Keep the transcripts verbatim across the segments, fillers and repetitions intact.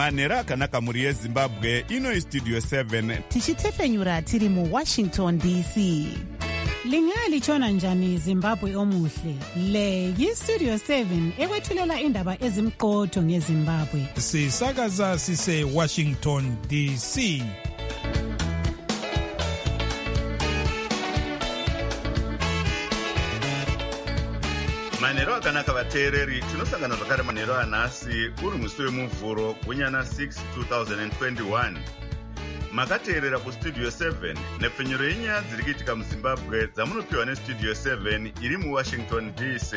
manhero akanaka mhuri yezimbabwe. Ino istudio seven tichitefenyura tiri muwashington D C. Lingalitshona njani Zimbabwe omuhle? Le yistudio seven ekwethulela indaba ezimqotho ngeZimbabwe. Sisakaza sise Washington D C. manhero akanaka vateereri, tinosangana zvakare manhero anhasi uri musi wemuvhuro gunyana six twenty twenty-one. Makateerera kustudio seven nepfenyuro yenyaya dziri kuitika muzimbabwe dzamunopiwa nestudio seven iri muwashington D C.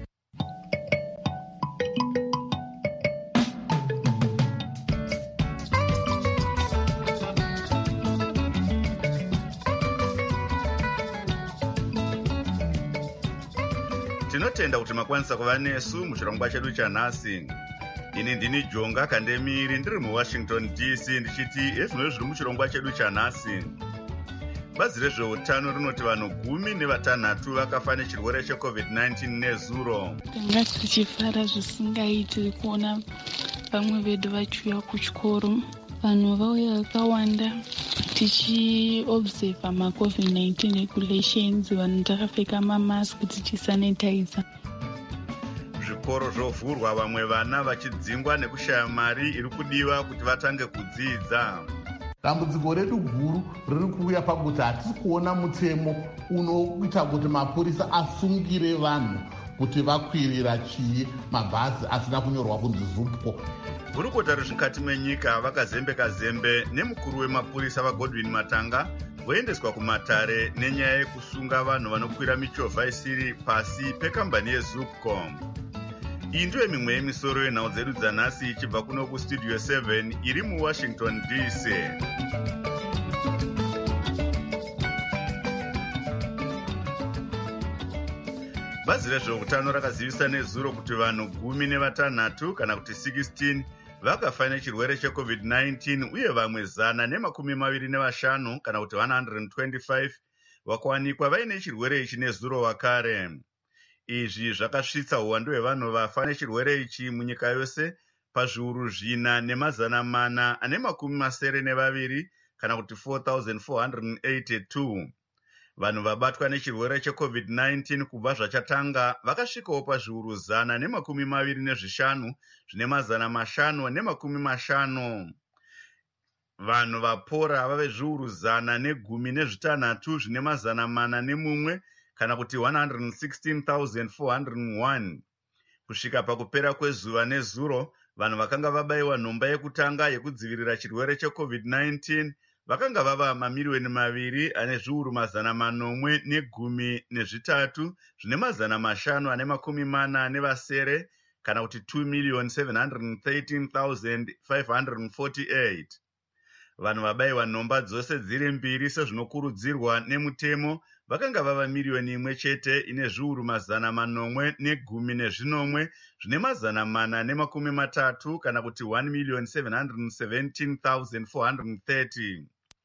Tinotenda kuti makwanisa kuva nesu muchirongwa chedu chanhasi. Ini ndini Jonga Kandemiri ndiri muWashington D C ndichiti ezvinoi zviri muchirongwa chedu chanhasi. Bazi rezveutano rinoti vanhu gumi nevatanhatu vakafa nechirwere checovid nineteen nezuro. Tanga tichifara zvisingaiti kuona vamwe vedu vachiuya kuchikoro. Vanhu vauya vakawanda tichiobserva macovid nineteen regulations, vanhu takapfeka mamask tichisanitiza. Zvikoro zvovhurwa, vamwe vana vachidzingwa nekushaya mari iri kudiwa kuti vatange kudzidza. Dambudziko redu guru riri kuuya pakuti hatisi kuona mutemo unoita kuti mapurisa asungire vanhu kuti vakwirira chii mabhazi asina kunyorwa kunzi Zupco. Gurukota rezvikati menyika vakazembeka zembe nemukuru wemapurisa vaGodwin Matanga voendeswa kumatare nenyaya yekusunga vanhu vanokwira michovha isiri pasi pekambani yeZupco. Iyi ndiyo mimwe yemisoro yenhau dzedu dzanhasi ichibva kuno kustudio seven iri muWashington D C. Bazi rezveutano rakazivisa nezuro kuti vanhu gumi nevatanhatu kana kuti sixteen vakafa nechirwere checovid nineteen uye vamwe zana nemakumi maviri nevashanu kana kuti one hundred twenty-five vakawanikwa vaine chirwere ichi nezuro vakare. Izvi zvakasvitsa uwandu hwevanhu vafa nechirwere ichi munyika yose pazviuru zvina nemazana mana ane makumi masere nevaviri kana kuti four thousand four hundred eighty-two. Vanhu vabatwa nechirwere checovid nineteen kubva zvachatanga vakasvikawo pazviuru zana nemakumi maviri nezvishanu zvine mazana mashanu nemakumi mashanu. Vanhu vapora vave zviuru zana negumi nezvitanhatu zvine mazana mana nemumwe kana kuti one hundred sixteen thousand four hundred one. Kusvika pakupera kwezuva nezuro, vanhu vakanga vabayiwa nhomba yekutanga yekudzivirira chirwere checovid nineteen vakanga vava mamiliyoni maviri ane zviuru mazana manomwe negumi nezvitatu zvine mazana mashanu ane makumi mana nevasere kana kuti two million seven hundred thirteen thousand five hundred forty-eight. Vanhu vabayiwa nhomba dzose dziri mbiri sezvinokurudzirwa nemutemo vakanga vava miliyoni imwe chete ine zviuru mazana manomwe negumi nezvinomwe zvine mazana mana nemakumi matatu kana kuti one million seven hundred seventeen thousand four hundred thirty.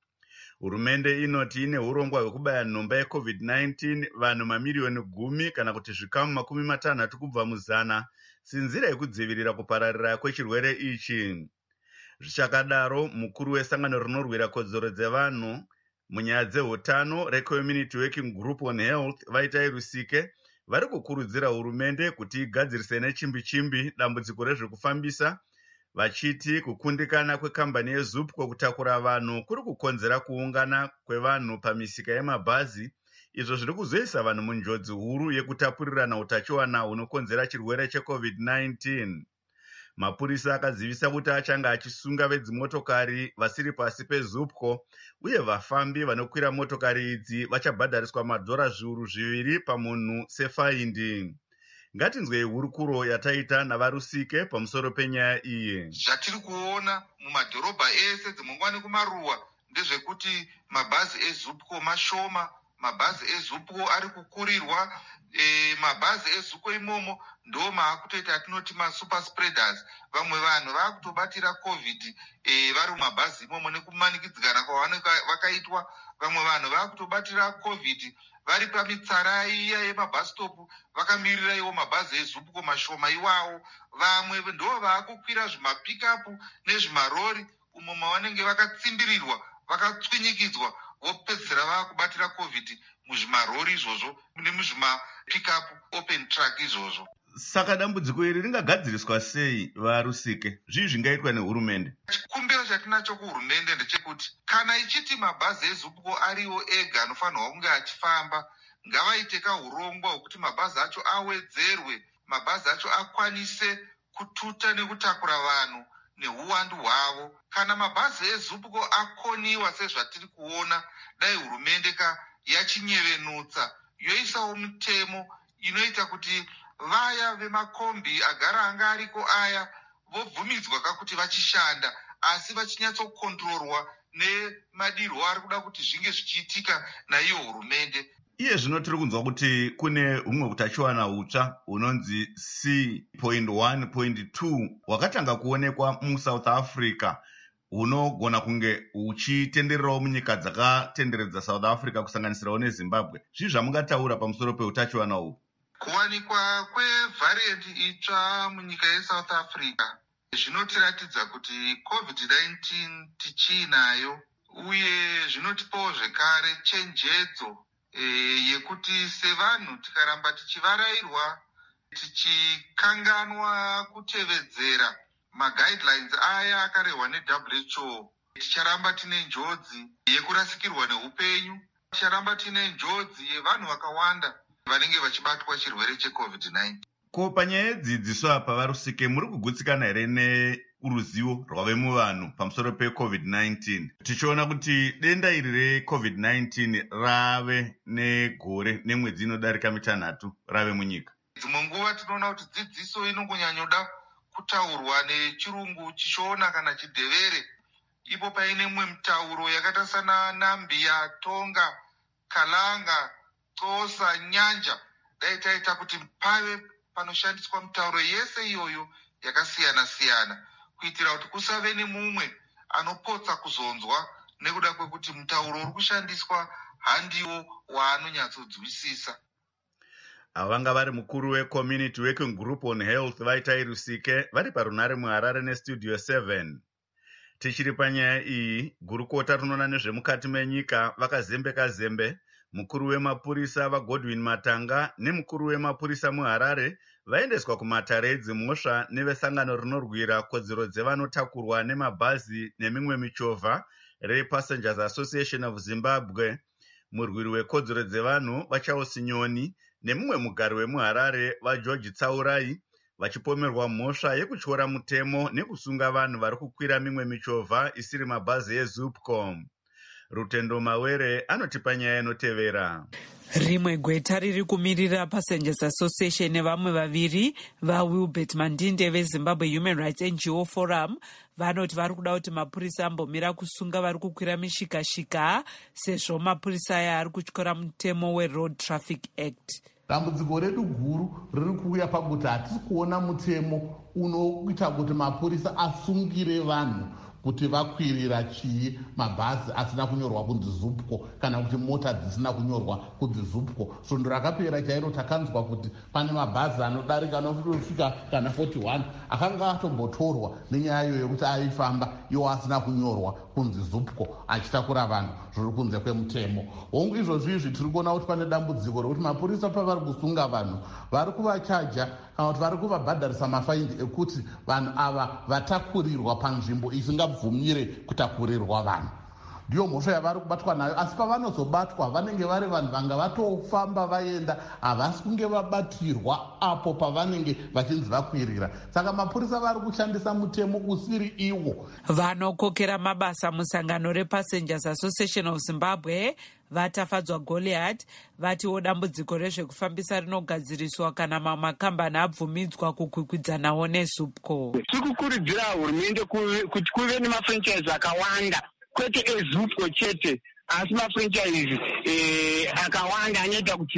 Hurumende inoti ine urongwa hwekubaya nhomba yecovid nineteen vanhu mamiliyoni gumi kana kuti zvikamu makumi matanhatu kubva muzana sinzira yekudzivirira kupararira kwechirwere ichi. Zvichakadaro, mukuru wesangano rinorwira kodzero dzevanhu munyaya dzeutano reCommunity Working Group on Health Vaitai Rusike vari kukurudzira hurumende kuti igadzirise nechimbi-chimbi dambudziko rezvekufambisa, vachiti kukundikana kwekambani yeZupco kutakura vanhu kuri kukonzera kuungana kwevanhu pamisika yemabhazi, izvo zviri kuzoisa vanhu munjodzi huru yekutapurirana utachiwana hunokonzera chirwere checovid nineteen. Mapurisa akazivisa kuti achanga achisunga vedzimotokari vasiri pasi peZupco uye vafambi vanokwira motokari idzi vachabhadhariswa madhora zviuru zviviri pamunhu sefaindi. Ngatinzwei hurukuro yataita navarusike pamusoro penyaya iyi. Zvatiri kuona mumadhorobha ese dzimongwani kumaruwa ndezvekuti mabhazi eZupco mashoma, mabhazi eZupco ari kukurirwa. E, mabhazi eZupco imomo ndo maakutoita atinoti masuper spreaders. Vamwe vanhu vakutobatira covid e, vari mumabhazi imomo nekumanikidzikana kwavanenge vakaitwa. Vamwe vanhu vakutobatira covid vari pamitsara iya yemabhasitopu vakamirira iwo mabhazi ezupco mashoma iwawo. Vamwe ndo vaakukwira zvimapikapu nezvimarori umo mavanenge vakatsimbirirwa vakatsvinyikidzwa vopedzisira vaakubatira covid muzvimarori izvozvo nemuzvimapikapu open truck izvozvo. Saka dambudziko iri ringagadziriswa sei vaRusike? Zvii zvingaitwa nehurumende? Chikumbiro chatinacho kuhurumende ndechekuti kana ichiti mabhazi ezupco ariwo ega anofanirwa kunge achifamba, ngavaite kahurongwa hwekuti mabhazi acho awedzerwe, mabhazi acho akwanise kututa nekutakura vanhu neuwandu hwavo. Kana mabhazi ezupco akoniwa sezvatiri kuona, dai hurumende ka yachinyevenutsa yoisawo mutemo inoita kuti vaya vemakombi agara anga ariko aya vobvumidzwa kakuti vachishanda, asi vachinyatsokontrorwa nemadirwo ari kuda kuti zvinge zvichiitika naiyo hurumende. Iye zvino tiri kunzwa kuti kune humwe utachiwana hutsva hunonzi C one point two hwakatanga kuonekwa muSouth Africa, hunogona kunge huchitendererawo munyika dzakatenderedza South Africa kusanganisirawo neZimbabwe. Zvii zvamungataura pamusoro peutachiwana uhu? Kuwanikwa kwevhariyendi itsva munyika yeSouth Africa zvinotiratidza kuti covid nineteen tichiinayo, uye zvinotipawo zvekare chenjedzo e, yekuti sevanhu tikaramba tichivarairwa tichikanganwa kutevedzera maguidelines aya akarehwa neW H O, ticharamba tine njodzi yekurasikirwa neupenyu, ticharamba tine njodzi yevanhu vakawanda vanenge vachibatwa chirwere checovid nineteen. Ko panyaya yedzidziso apa vaRusike muri kugutsikana here neruzivo rwave muvanhu pamusoro pecovid nineteen? Tichiona kuti denda iri recovid nineteen rave negore nemwedzi inodarika mitanhatu rave munyika. Dzimwe nguva tinoona kuti dzidziso inongonyanyoda kutaurwa nechirungu chichona kana chidhevere, ipo paine mwe mitauro yakaita sana Nambia, Tonga, Kalanga, Xhosa, Nyanja, dai taita kuti pave panoshandiswa mitauro yese iyoyo yakasiyana siyana kuitira kuti kusave nemumwe anopotsa kuzonzwa nekuda kwekuti mutauro uri kushandiswa handiwo waanonyatsodzwisisa. Avanga vari mukuru weCommunity Working Group on Health Vaitai Rusike vari parunare muHarare neStudio seven. Tichiri panyaya iyi, gurukota rinoona nezvemukati menyika vakazembeka zembe mukuru wemapurisa vaGodwin Matanga nemukuru wemapurisa muHarare vaendeswa kumatare edzimhosva nevesangano rinorwira kodzero dzevanotakurwa nemabhazi nemimwe michovha rePassengers Association of Zimbabwe. Murwiri wekodzero dzevanhu vaCharles Nyoni nemumwe mugari wemuHarare vaGeorge Tsaurai vachipomerwa mhosva yekutyora mutemo nekusunga vanhu vari kukwira mimwe michovha isiri mabhazi eZupco. Rutendo Mawere anotipa nyaya inotevera. Rimwe gweta riri kumirira Passengers Association nevamwe vaviri vaWilbert Mandinde veZimbabwe Human Rights N G O Forum vanoti vari kuda kuti mapurisa ambomira kusunga vari kukwira mishikashika sezvo mapurisa aya ari kutyora mutemo weRoad Traffic Act. Dambudziko redu guru riri kuuya pakuti hatisi kuona mutemo unoita kuti mapurisa asungire vanhu kuti vakwirira chii mabhazi asina kunyorwa kunzi Zupco kana kuti mota dzisina kunyorwa kunzi Zupco. Svondo rakapera chairo takanzwa kuti pane mabhazi anodarika anosvika kana forty-one akanga atombotorwa nenyaya yekuti aifamba iwo asina kunyorwa kunzi Zupco achitakura vanhu zviri kunze kwemutemo. Hongu izvozvo izvi tiri kuona kuti pane dambudziko rekuti mapurisa pavari kusunga vanhu vari kuvachaja kana kuti vari kuvabhadharisa mafaini ekuti vanhu ava vatakurirwa panzvimbo isingabvumire kutakurirwa vanhu. Ndiyo mhosva yavari kubatwa nayo, asi pavanozobatwa vanenge vari vanhu vanga vatofamba vaenda, havasi kunge vabatirwa apo pavanenge vachinzi vakwirira. Saka mapurisa vari kushandisa mutemo usiri iwo. Vanokokera mabasa musangano rePassengers Association of Zimbabwe vatafadzwa Goliath vatiwo dambudziko rezvekufambisa rinogadziriswa kana mamakambani abvumidzwa kukwikwidzanawo neZupco. Tiri kukurudzira hurumende kuti kuve nemafranchise akawanda, kwete eZupco chete, asi mafranchise eh, akawanda anoita kuti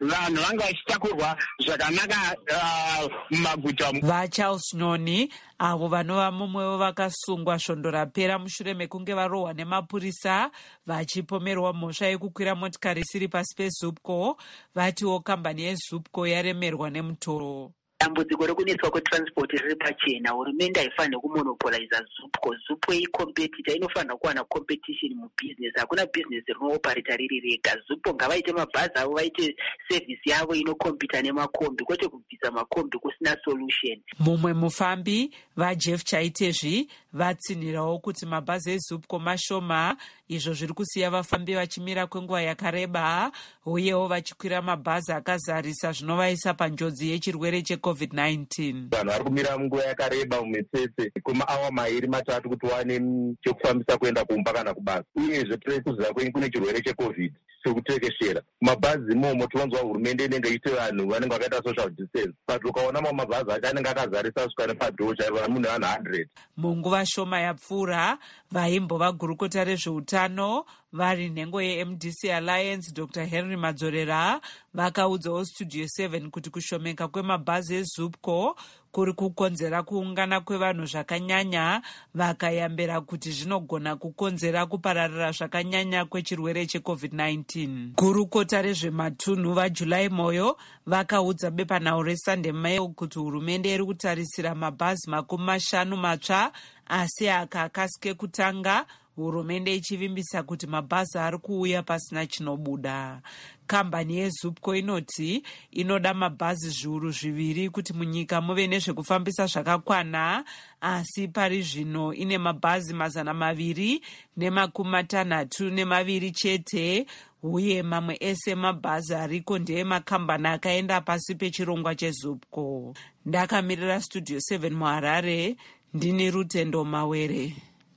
vanhu vanga vachitakurwa zvakanaka mumaguta. vaCharles Nyoni avo vanova mumwewo vakasungwa svondo rapera mushure mekunge varohwa nemapurisa vachipomerwa mhosva yekukwira motikari isiri pasi peZupco, vatiwo kambani yeZupco yaremerwa nemutoro. dambudziko rekunetswa kwetransport riri pachena. Hurumende haifaniri kumonopoliza Zupco. Zupco ikompetita, inofanira kuwana competition mubusiness. Hakuna business rinooparita riri rega. Zupco ngavaite mabhazi avo, vaite service yavo inokompita nemakombi, kwete kubvisa makombi kusina solution. Mumwe mufambi vaJeff Chaitezvi vatsinhirawo kuti mabhazi eZupco mashoma, izvo zviri kusiya vafambi vachimira kwenguva yakareba, uyewo vachikwira mabhazi akazarisa zvinovaisa panjodzi yechirwere checovid nineteen. Vanhu vari kumira munguva yakareba mumitsetse kwemaawa mairi matatu kuti wane chekufambisa kuenda kumba kana kubasa, uyezve tiri kuziva kwenyu kune chirwere checovid sekutekeshera mabhazi imomo. Tivanzwa hurumende inenge iite vanhu vanenge vakaita social distance, but ukaona mamwe mabhazi acho anenge akazarisa asvika nepadhoo chaivo mune vanhu one hundred. Munguva shoma yapfuura, vaimbova gurukota rezveutano vari nhengo yeM D C Alliance Doctor Henry Madzorera vakaudzawo Studio seven kuti kushomeka kwemabhazi eZupco kuri kukonzera kuungana kwevanhu zvakanyanya, vakayambira kuti zvinogona kukonzera kupararira zvakanyanya kwechirwere checovid nineteen. Gurukota rezvematunhu vaJulai Moyo vakaudza bepanhau reSunday Mail kuti hurumende iri kutarisira mabhazi makumi mashanu matsva, asi akakasike kutanga, hurumende ichivimbisa kuti mabhazi ari kuuya pasina chinobuda. Kambani yeZupco inoti inoda mabhazi zviuru zviviri kuti munyika muve nezvekufambisa zvakakwana, asi pari zvino ine mabhazi mazana maviri nemakumi matanhatu nemaviri chete, uye mamwe ese mabhazi ariko ndeye makambani akaenda pasi pechirongwa cheZupco. Ndakamirira Studio seven muHarare, ndini Rutendo Mawere.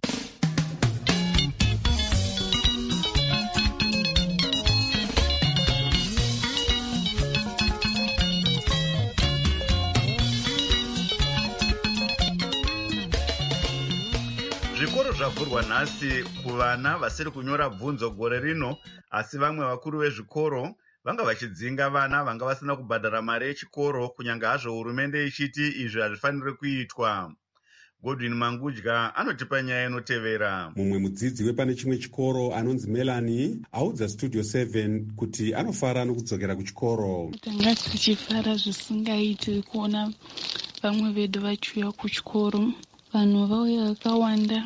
Zvikoro zvavhurwa nhasi kuvana vasiri kunyora bvunzo gore rino, asi vamwe vakuru vezvikoro vanga vachidzinga vana vanga vasina kubhadhara mari yechikoro, kunyange hazvo hurumende ichiti izvi hazvifaniri kuitwa. Godwin Mangudya anotipa nyaya inotevera. Mumwe mudzidzi wepane chimwe chikoro anonzi Melanie audza Studio seven kuti anofara nokudzokera kuchikoro. Tanga tichifara zvisingaiti kuona vamwe vedu vachiuya kuchikoro. Vanhu vauya vakawanda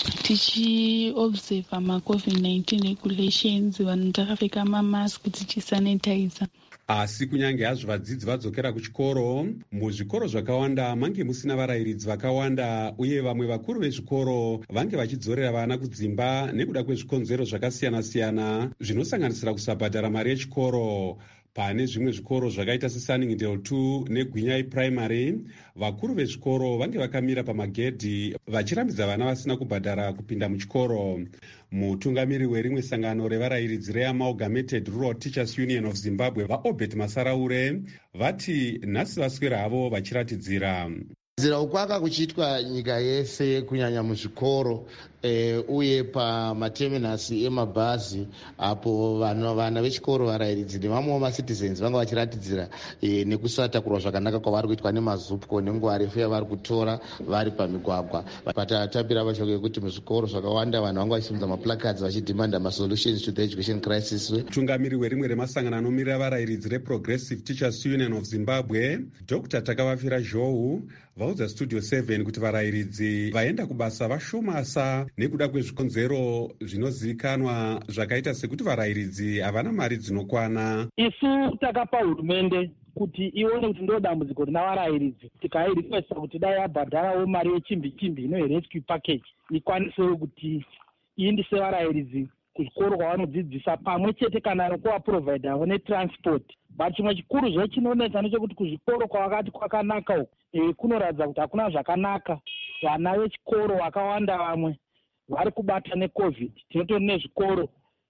tichiobserva macovid nineteen regulations, vanhu takapfeka mamask tichisanitiza. Asi kunyange hazvo vadzidzi vadzokera kuchikoro, muzvikoro zvakawanda mange musina varayiridzi vakawanda, uye vamwe vakuru vezvikoro vange vachidzorera vana kudzimba nekuda kwezvikonzero zvakasiyana-siyana zvinosanganisira kusabhadhara mari yechikoro. Pane zvimwe zvikoro zvakaita seSunningdale two neGwinyai Primary, vakuru vezvikoro vange vakamira pamagedhi vachirambidza vana vasina kubhadhara kupinda muchikoro. Mutungamiri werimwe sangano revarayiridzi reAmalgamated Rural Teachers Union of Zimbabwe, vaObert Masaraure, vati nhasi vaswera havo vachiratidzira nzira ukwaka kuchiitwa nyika yese, kunyanya muzvikoro e, uye pamateminasi emabhazi, apo vana vana vechikoro varayiridzi nevamwewo macitizens vanga vachiratidzira e, nekusatakurwa zvakanaka kwavari kuitwa nemaZupco nenguva refu yavari kutora vari pamigwagwa. Patatambira vashoko yekuti muzvikoro zvakawanda vanhu vanga vachisimudza maplakads vachidhimanda masolutions to the education crisis. Mutungamiri werimwe remasangano anomirira varayiridzi reProgressive Teachers Union of Zimbabwe, Doctor Takavafira Zhou, vaudza Studio seven kuti varayiridzi vaenda kubasa vashomasa nekuda kwezvikonzero zvinozivikanwa zvakaita sekuti varayiridzi havana mari dzinokwana. Isu takapa hurumende kuti ione kuti ndo dambudziko rina varayiridzi, tikairequesta kuti dai yabhadharawo mari yechimbi-chimbi ino rescue package ikwanisewo kuti iindise varayiridzi kuzvikoro kwavanodzidzisa, pamwe chete kana nokuvaprovidhawo netransport. But chimwe chikuru zvechinonetsa nechekuti kuzvikoro kwavakati kwakanaka uku e, kunoratidza kuti hakuna zvakanaka. Vana vechikoro vakawanda vamwe vari kubatwa necovid. Tinotori nezvikoro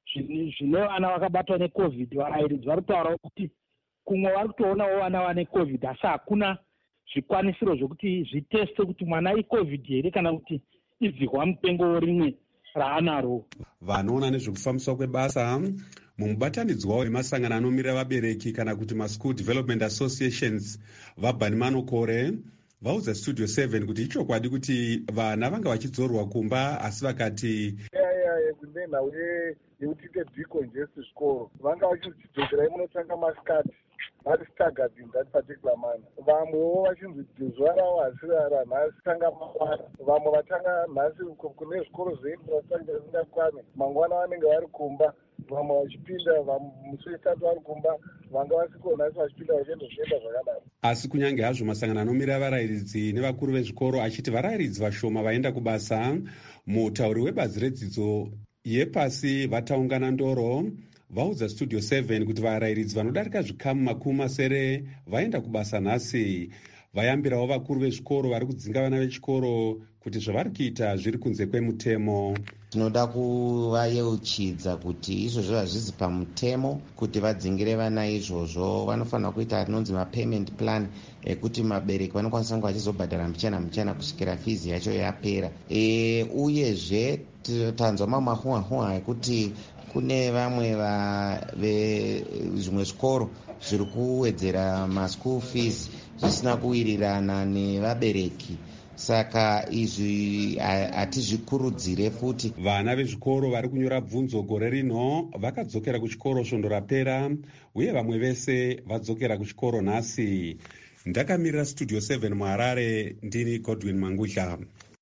zvine vana vakabatwa necovid. Varayiridzi vari kutaurawo kuti kumwe vari kutoonawo vana vane covid, asi hakuna zvikwanisiro zvokuti zviteste kuti mwana icovid here kana kuti idzihwa mupengo rimwe raanaro. Vanoona nezvekufambiswa kwebasa mumubatanidzwawo nemasangano anomirira vabereki kana kuti maschool development associations vabhani manokore vaudza studio seven kuti ichokwadi kuti vana vanga vachidzorwa kumba asi vakati kunenhau yekuti decongest zvikoro vanga vachidzidzokera imunotanga masikati vari staggered in that particular manner. Vamwewo vachinzi zuva ravo hasirara nhasi tanga mangwana. Vamwe vatanga nhasi kune zvikoro zveinfrastructure zvisingakwane. Mangwana vanenge vari kumba. Vamwe vachipinda musi wetatu vari kumba. Vanga vasiko nhasi vachipinda vachienda zvienda zvakadaro. Asi kunyange hazvo masangano anomirira varayiridzi nevakuru vezvikoro achiti varayiridzi vashoma vaenda kubasa, mutauri webazi redzidzo yepasi vataungana ndoro vaudza studio seven kuti varayiridzi vanodarika zvikamu makumi masere vaenda kubasa nhasi. Vayambirawo vakuru vezvikoro vari kudzinga vana vechikoro kuti zvavari kuita zviri kunze kwemutemo. Tinoda kuvayeuchidza kuti izvozvo hazvisi pamutemo kuti vadzingire vana izvozvo. Vanofanira kuita rinonzi mapayment plan ekuti mabereki vanokwanisa kunge vachizobhadhara muchana muchana kusvikira fizi yacho yapera. E, uyezve tanzwa mamahua ekuti kune vamwe vezvimwe zvikoro zviri kuwedzera maschool fees zvisina kuwirirana nevabereki. Saka izvi hatizvikurudzire futi. Vana vezvikoro vari kunyora bvunzo gore rino vakadzokera kuchikoro svondo rapera uye vamwe vese vadzokera kuchikoro nhasi. Ndakamirira studio seven muHarare, ndini Godwin Mangudla.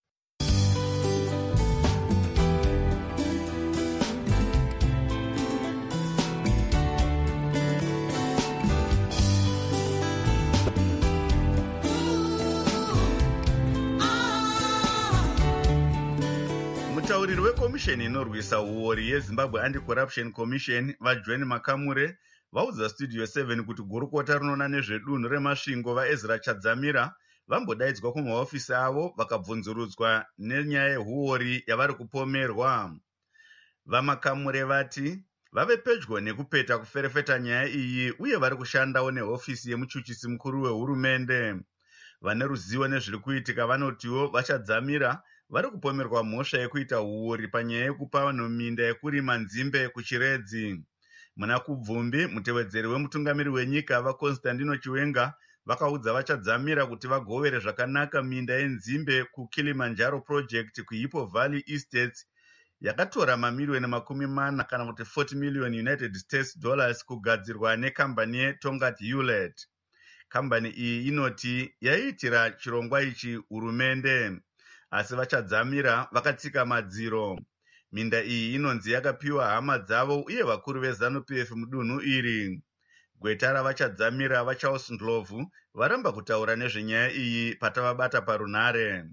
Mutauriri wekomisheni inorwisa uori yeZimbabwe Anti-Corruption Commission vaJohn Makamure vaudza studio seven kuti gurukota rinoona nezvedunhu remasvingo vaEzra Chadzamira vambodaidzwa kumahofisi avo vakabvunzurudzwa nenyaya yehuori yavari kupomerwa. VaMakamure vati vave pedyo nekupeta kuferefeta nyaya iyi uye vari kushandawo nehofisi yemuchuchisi mukuru wehurumende. Vane ruzivo nezviri kuitika vanotiwo vaChadzamira vari kupomerwa mhosva yekuita huori panyaya yekupa vanhu minda yekurima nzimbe kuChiredzi. Muna kubvumbi, mutevedzeri wemutungamiri wenyika vaConstantino Chiwenga vakaudza vaChadzamira kuti vagovere zvakanaka minda yenzimbe kuKilimanjaro Project kuHippo Valley Estates yakatora mamiliyoni makumi mana kana kuti forty million United States dollars kugadzirwa nekambani yeTongat Hewlett. Kambani iyi inoti yaiitira chirongwa ichi hurumende, asi vaChadzamira vakatsika madziro. Minda iyi inonzi yakapiwa hama dzavo uye vakuru veZANU-P F mudunhu iri. Gweta ravaChadzamira vaCharles Ndlovu varamba kutaura nezvenyaya iyi patavabata parunhare.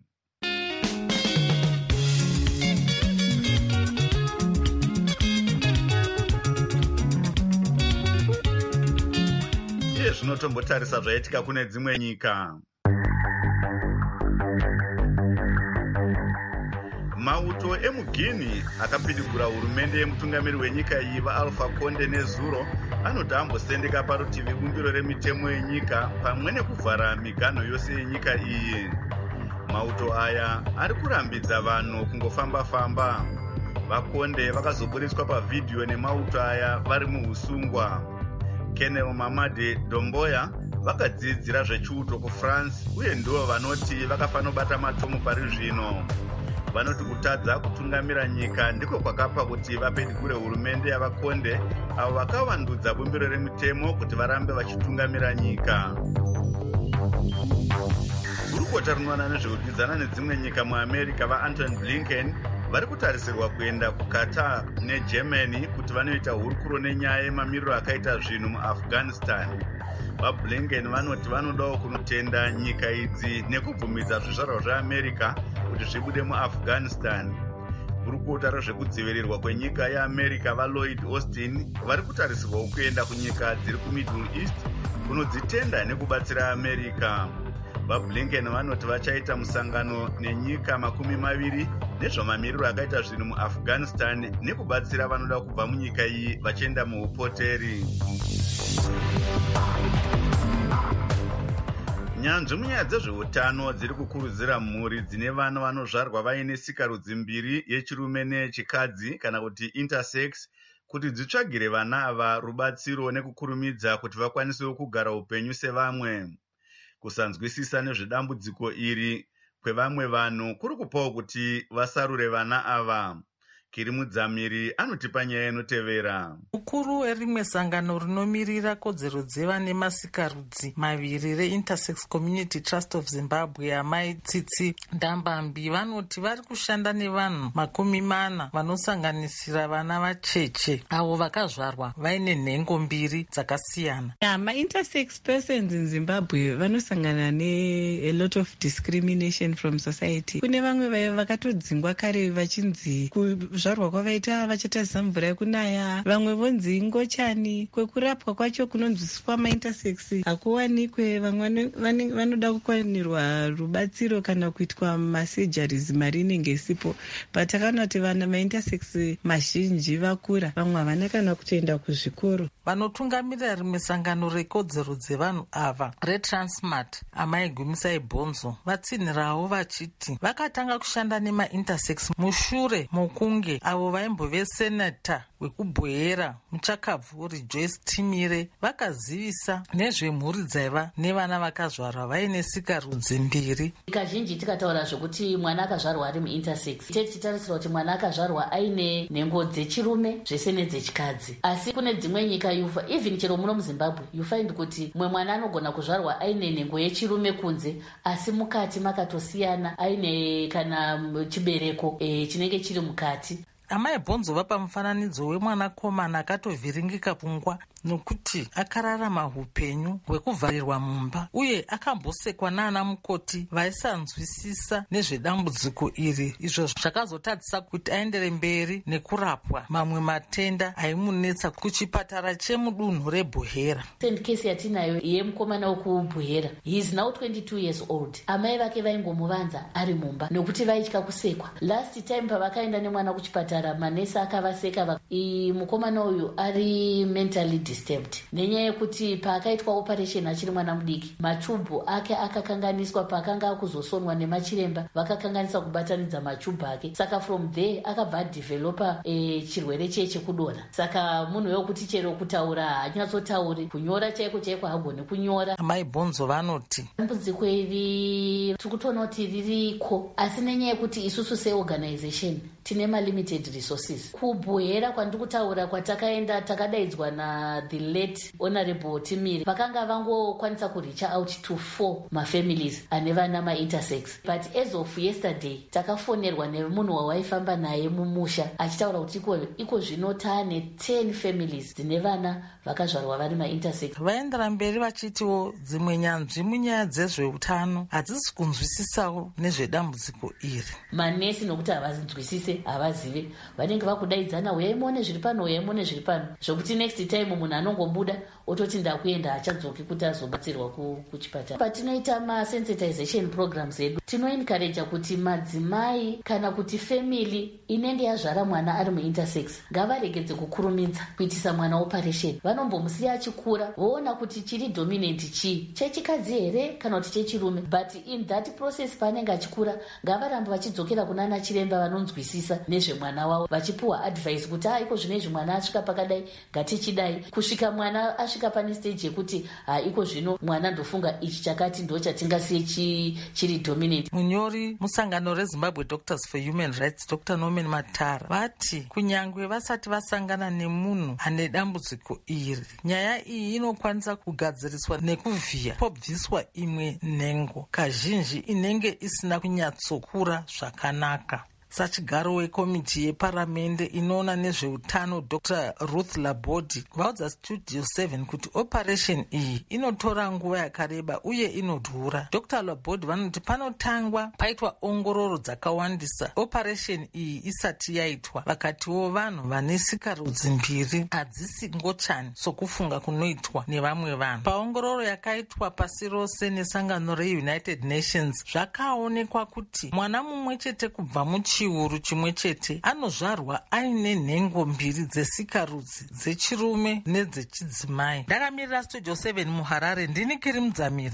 Iye zvinotombotarisa zvaitika kune dzimwe nyika. Mauto emuGuinea akapidigura hurumende yemutungamiri wenyika iyi vaAlpha Conde nezuro anoti ambosendeka parutivi bumbiro remitemo yenyika pamwe nekuvhara miganho yose yenyika iyi. Mauto aya ari kurambidza vanhu kungofamba-famba. VaConde vakazoburitswa pavhidhiyo nemauto aya vari muhusungwa. Colonel Mamadi Domboya vakadzidzira zvechiuto kuFrance uye ndivo vanoti vakafanobata matomu pari zvino. Vanoti kutadza kutungamira nyika ndiko kwakapa kuti vapedigure hurumende yavaConde avo vakavandudza bumbiro remitemo kuti varambe vachitungamira nyika. Gurukota rinoona nezvekudyidzana nedzimwe nyika muAmerica vaAntony Blinken vari kutarisirwa kuenda kuQatar neGermany kuti vanoita hurukuro nenyaya yemamiriro akaita zvinhu muAfghanistan. VaBlinken vanoti vanodawo kunotenda nyika idzi nekubvumidza zvizvarwa zveAmerica kuti zvibude muAfghanistan. Gurukota rezvekudzivirirwa kwenyika yeAmerica vaLloyd Austin vari kutarisirwa kuenda kunyika dziri kuMiddle East kunodzitenda nekubatsira America. VaBlinken vanoti vachaita musangano nenyika makumi maviri nezvamamiriro akaita zvinhu muAfghanistan nekubatsira vanoda kubva munyika iyi vachienda muupoteri. Nyanzvi munyaya dzezveutano dziri kukurudzira mhuri dzine vana vanozvarwa vaine sikarudzi mbiri yechirume neyechikadzi kana kuti intersex kuti dzitsvagire vana ava rubatsiro nekukurumidza kuti vakwanisewo kugara upenyu sevamwe. Kusanzwisisa nezvedambudziko iri kwevamwe vanhu kuri kupawo kuti vasarure vana ava. Kiri Mudzamiri anotipa nyaya inotevera. Mukuru werimwe sangano rinomirira kodzero dzevane masikarudzi maviri reIntersex Community Trust of Zimbabwe, Amai Tsitsi Ndambambi, vanoti vari kushanda nevanhu makumi mana vanosanganisira vana vacheche avo vakazvarwa vaine nhengo mbiri dzakasiyana. Yeah, ma-intersex persons in Zimbabwe vanosangana ne a lot of discrimination from society. Kune vamwe vakatodzingwa kare vachinzi kuzvarwa kwavaita vachatadzisa mvura yekunaya, vamwe vonzi ngochani, kwekurapwa kwacho kunonzwisiswa ma-intersex hakuwanikwe, vamwe vanoda kukwanirwa rubatsiro kana kuitwa masurgeries mari inenge isipo. But takaona kuti vana ma-intersex mazhinji vakura, vamwe havana kana kutoenda kuzvikoro. Vanotungamirira rimwe sangano rekodzero dzevanhu ava reTransmart, Amai Gumisai Bonzo, vatsinhirawo vachiti vakatanga kushanda nema-intersex mushure mokunge avo vaimbove senata wekubwehera muchakabvuri Joyce Timire vakazivisa nezvemhuri dzaiva nevana vakazvarwa vaine sikarudzi mbiri. Kazhinji tikataura zvokuti mwana akazvarwa ari muintersex, teti titarisira kuti mwana akazvarwa aine nhengo dzechirume zvese nedzechikadzi. Asi kune dzimwe nyika yufa, even chero muno muZimbabwe, you find kuti mumwe mwana anogona kuzvarwa aine nhengo yechirume kunze, asi mukati makatosiyana, aine kana chibereko e, chinenge chiri mukati. Amai Bonzo vapa mufananidzo wemwanakomana akatovhiringika pfungwa nokuti akararama upenyu hwekuvharirwa mumba uye akambosekwa naana mukoti vaisanzwisisa nezvedambudziko iri, izvo zvakazotadzisa kuti aendere mberi nekurapwa mamwe matenda aimunetsa kuchipatara chemudunhu reBuhera. Send case yatinayo yemukomana wekuBuhera, he is now twenty-two years old. Amai vake vaingomuvanza ari mumba nokuti vaitya kusekwa. Last time pavakaenda nemwana kuchipatara, manesi akavaseka. Mukomana uyu ari mentally disturbed nenyaya yekuti paakaitwa operation achiri mwana mudiki, machubhu ake akakanganiswa. Paakanga akuzosonwa nemachiremba vakakanganisa kubatanidza machubhu ake, saka from there akabva adevelopa e, chirwere cheye chekudonha. Saka munhu wekuti chero kutaura haanyatsotauri, kunyora chaiko chaiko hagoni kunyora. Amai Bonzo vanoti dambudziko iri tikutoona kuti ririko, asi nenyaya yekuti isusu seorganization tine malimited resources. Kubhuhera kwandiri kutaura kwatakaenda, takadaidzwa na the late honorable Timiri, vakanga vangokwanisa kuricha out to four mafamilies ane vana ma-intersex. But as of yesterday takafonerwa nemunhu wawaifamba naye mumusha achitaura kuti iko, iko zvino taane ten families dzine vana vakazvarwa vari ma-intersex. Vaendera mberi vachitiwo dzimwe nyanzvi munyaya dzezveutano hadzisi kunzwisisawo nezvedambudziko iri. Manesi nokuti havazvinzwisise, havazive, vanenge vakudaidzana, uyai muone zviri pano, uyai muone zviri pano, zvokuti next time munhu anongombuda ototi ndakuenda achadzoki kuti azobatsirwa kuchipatara. Patinoita masensitization programs edu tinoencourage kuti madzimai kana kuti family inenge yazvara mwana ari muintersex ngavaregedze kukurumidza kuitisa mwana operation. Vanombomusiya achikura voona kuti chiri dominant chii, chechikadzi here kana kuti chechirume, but in that process paanenge achikura ngavarambe vachidzokera kunana chiremba vanonzwisisa nezvemwana wavo, vachipuwa advice kuti ha iko zvinezvi mwana asvika pakadai ngatichidai, kusvika mwana asvika pane stage yekuti ha iko zvino mwana ndofunga ichi chakati ndo chatingasiye chi, chiri dominant. Munyori musangano reZimbabwe Doctors for Human Rights, Doctor Norman Matara, vati kunyangwe vasati vasangana nemunhu ane dambudziko iri, nyaya iyi inokwanisa kugadziriswa nekuvhiya pobviswa imwe nhengo, kazhinji inenge isina kunyatsokura zvakanaka. Sachigaro wekomiti yeparamende inoona nezveutano Doctor Ruth Labodi vaudza Studio seven kuti operation iyi inotora nguva yakareba uye inodhura. Doctor Labodi vanoti panotangwa paitwa ongororo dzakawandisa operation iyi isati yaitwa, vakatiwo vanhu vane sikarudzi mbiri hadzisi ngochani sokufunga kunoitwa nevamwe vanhu. Paongororo yakaitwa pasi rose nesangano reUnited Nations zvakaonekwa kuti mwana mumwe chete kubva muchi chiuru chimwe chete anozvarwa aine nhengo mbiri dzesikarudzi dzechirume nedzechidzimai. Ndakamirira Studio seven muHarare, ndini Kiri Mudzamiri.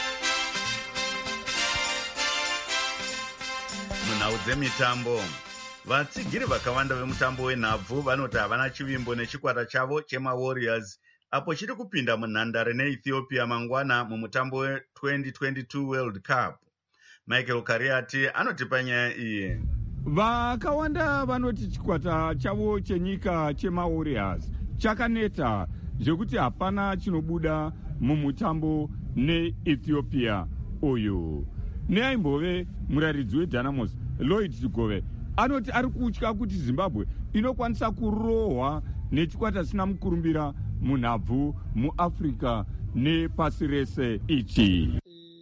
Munhau dzemitambo, vatsigiri vakawanda vemutambo wenhabvu vanoti havana chivimbo nechikwata chavo chemawarriors apo chiri kupinda munhandare neethiopia mangwana mumutambo we-twenty twenty-two world cup. Michael Kariati anotipa nyaya iyi. Vakawanda vanoti chikwata chavo chenyika chemawarriors chakaneta zvekuti hapana chinobuda mumutambo neethiopia uyu. Neaimbove muraridzi wedynamos Lloyd Chigove anoti ari kutya kuti Zimbabwe inokwanisa kurohwa nechikwata sina mukurumbira munhabvu muAfrica nepasi rese ichi.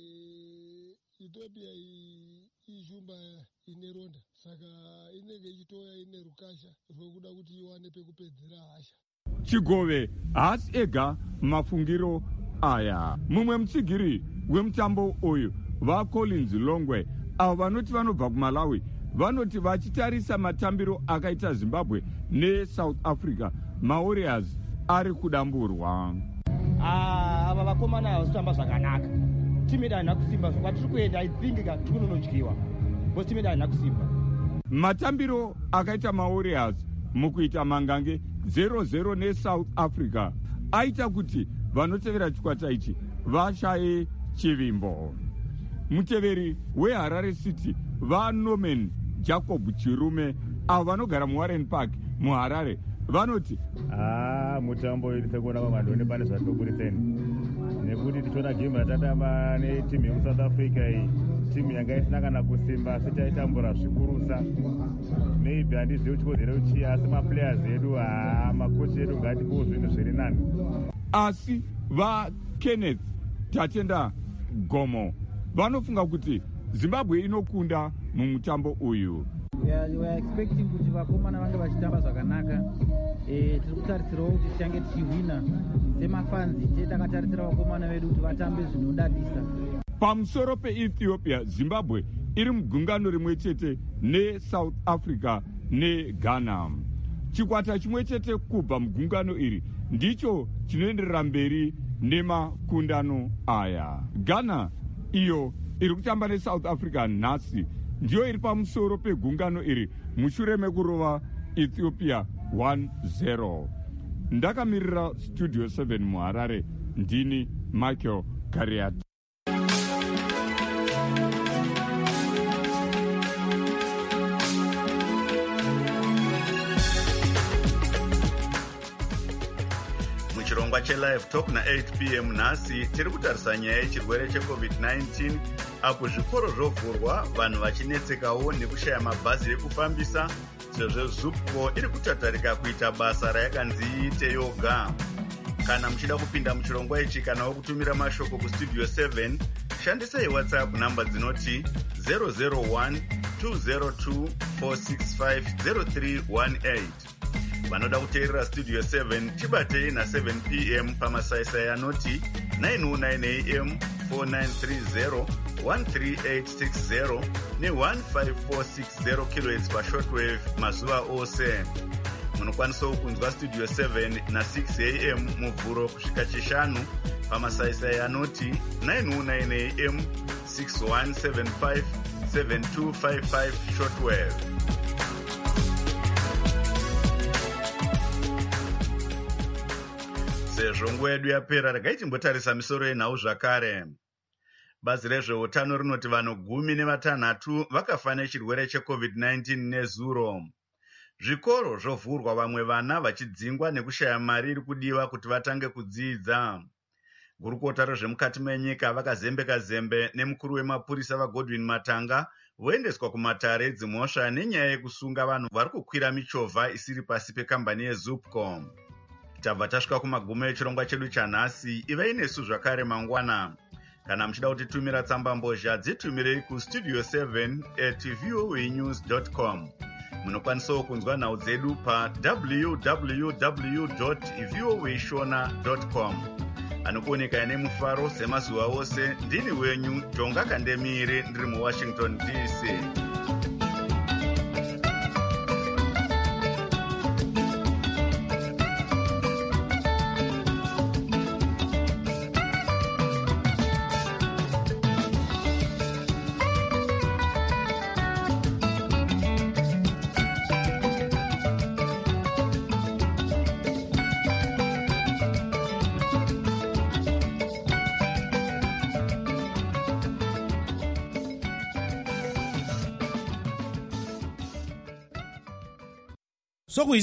Ethiopia ijumba ineronda saka inenge ichitoya ine rukasha rwekuda kuti iwane pekupedzera hasha. Chigove haasi ega mafungiro aya. Mumwe mutsigiri wemutambo uyu vaCollins Longwe avo vanoti vanobva kuMalawi vanoti vachitarisa matambiro akaita Zimbabwe neSouth Africa, mawarriors ari kudamburwa. Ah, ava vakomana havasitamba zvakanaka. Timu yedu haina kusimba, saka tiri kuenda I think tiri kunonodyiwa. Because timu yedu haina kusimba. Matambiro akaita mawarriors mukuita mangange zero zero neSouth Africa aita kuti vanotevera chikwata ichi vashaye chivimbo. Muteveri weHarare City vaNorman Jacob Chirume avo vanogara muWarren Park muHarare vanoti ah mutambo iri sekuona kwamandone pane zvatinoburiseni nekuti tichiona game ratatamba netimu yemuSouth Africa iyi timu yanga isina kana kusimba asi taitambura zvikurusa. Maybe handizivi chikonzero chii asi maplayers edu haa makochi edu ngatipiwo zvinhu zviri nani. Asi vaKenneth Tatenda Gomo vanofunga kuti Zimbabwe inokunda mumutambo uyu. Yeah, we are expecting kuti vakomana vange vachitamba zvakanaka. Eh, tiri kutarisirawo kuti tichange tichihwina semafanzi tetakataritsira vakomana vedu kuti vatambe zvinodadisa. Pamusoro peEthiopia, Zimbabwe iri mugungano rimwe chete neSouth Africa neGhana. Chikwata chimwe chete kubva mugungano iri ndicho chinoenderera mberi nemakundano aya. Ghana iyo iri kutamba neSouth Africa nhasi ndiyo iri pamusoro pegungano iri mushure mekurova Ethiopia one zero. Ndakamirira Studio seven muHarare, ndini Michael Kariati. Muchirongwa chelive talk na eight p m nhasi tiri kutarisa nyaya yechirwere checovid nineteen apo zvikoro zvovhurwa vanhu vachinetsekawo nekushaya mabhazi ekufambisa sezvo zupco iri kutatarika kuita basa rayakanzi iite yoga. Kana muchida kupinda muchirongwa ichi kana wokutumira mashoko kustudio seven shandisai WhatsApp namba dzinoti zero zero one two zero two four six five zero three one eight. Vanoda kuteerera Studio seven chibatei na seven p m pamasaisai anoti nine oh nine a m four nine three zero one three eight six zero ne one five four six zero kilohertz pashortwave mazuva ose. Munokwanisawo kunzwa Studio seven na six a m muvhuro kusvika chishanu pamasaisai anoti nine oh nine a m six one seven five seven two five five shortwave. Sezvo nguva yedu yapera, regai timbotarisa misoro yenhau zvakare. Bazi rezveutano rinoti vanhu gumi nevatanhatu vakafa nechirwere checovid nineteen nezuro. Zvikoro zvovhurwa, vamwe vana vachidzingwa nekushaya mari iri kudiwa kuti vatange kudzidza. Gurukota rezvemukati menyika vakazembeka zembe nemukuru wemapurisa vaGodwin Matanga voendeswa kumatare dzimhosva nenyaya yekusunga vanhu vari kukwira michovha isiri pasi pekambani yeZupco. Tabva tasvika kumagumo echirongwa chedu chanhasi. Ivai nesu zvakare mangwana. Kana muchida kutitumira tsamba mbozha dzitumirei kustudio seven at voanews dot com. Munokwanisawo kunzwa nhau dzedu pa w w w dot voashona dot com. Anokuoneka nemufaro semazuva ose, ndini wenyu Tonga Kandemire ndiri muWashington D C. sokuyi